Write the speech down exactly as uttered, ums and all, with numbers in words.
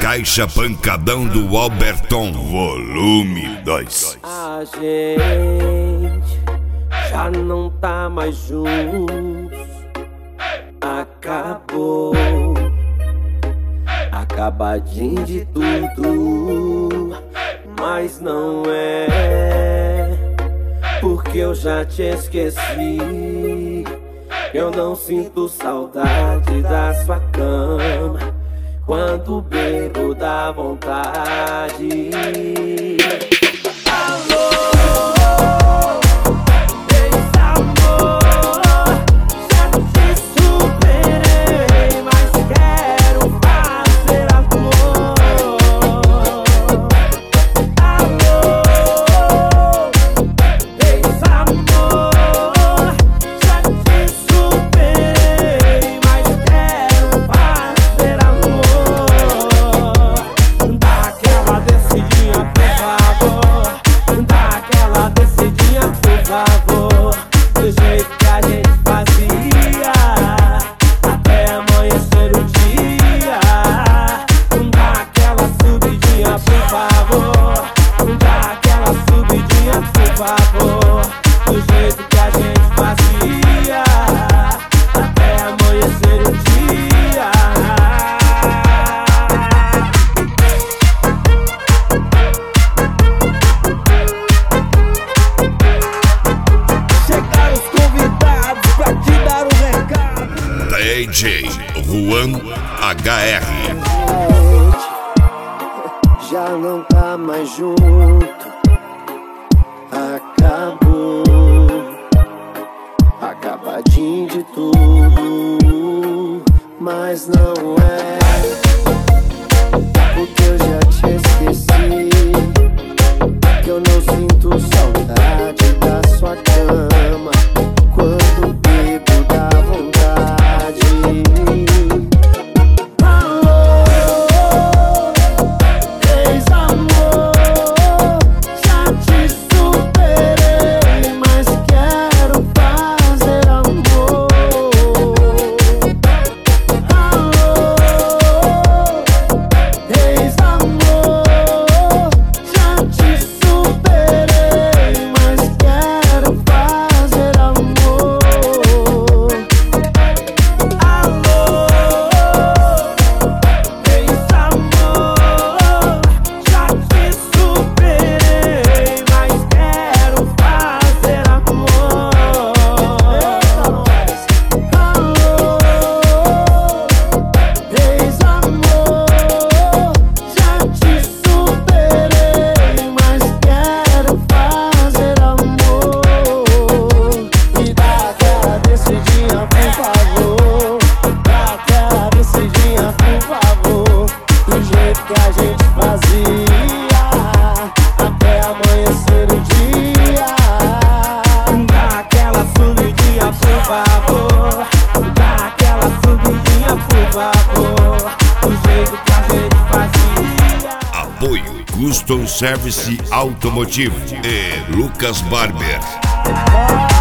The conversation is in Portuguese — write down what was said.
Caixa Pancadão do Alberton, volume dois. A gente já não tá mais juntos. Acabou, acabadinho de tudo. Mas não é porque eu já te esqueci. Eu não sinto saudade da sua cama. Quando bebo dá vontade. Alô, ex-amor, já te superei, mas quero fazer amor. Alô, ex-amor, já te superei, mas quero fazer amor. Dá aquela descidinha, por favor. Dá aquela descidinha, por favor. Do jeito que a gente fazia, até amanhecer o dia. Dá aquela subidinha, por favor. Dá aquela subidinha, por favor. Do jeito que a gente fazia, até amanhecer o dia. Chegaram os convidados pra te dar um recado. D J Juan H R. Já não tá mais junto. Acabou, acabadinho de tudo. Mas não é porque eu já te esqueci. Que eu não sinto saudade da sua cama. Quando bebo dá vontade. Alô, ex-amor, já te superei, mas quero fazer amor. Alô, ex-amor, já te superei, mas quero fazer amor. Alô, ex-amor, já te superei, mas quero fazer amor. Alô, ex-amor, já te superei, mas quero fazer amor. Me dá aquela descidinha, por favor. Dá aquela descidinha, por favor. Do jeito que a gente fazia, até amanhecer o dia. Dá aquela subidinha, por favor. Dá aquela subidinha, por favor. Do jeito que a gente fazia. Apoio Custom Service Automotivo e Lucas Barber. Ah,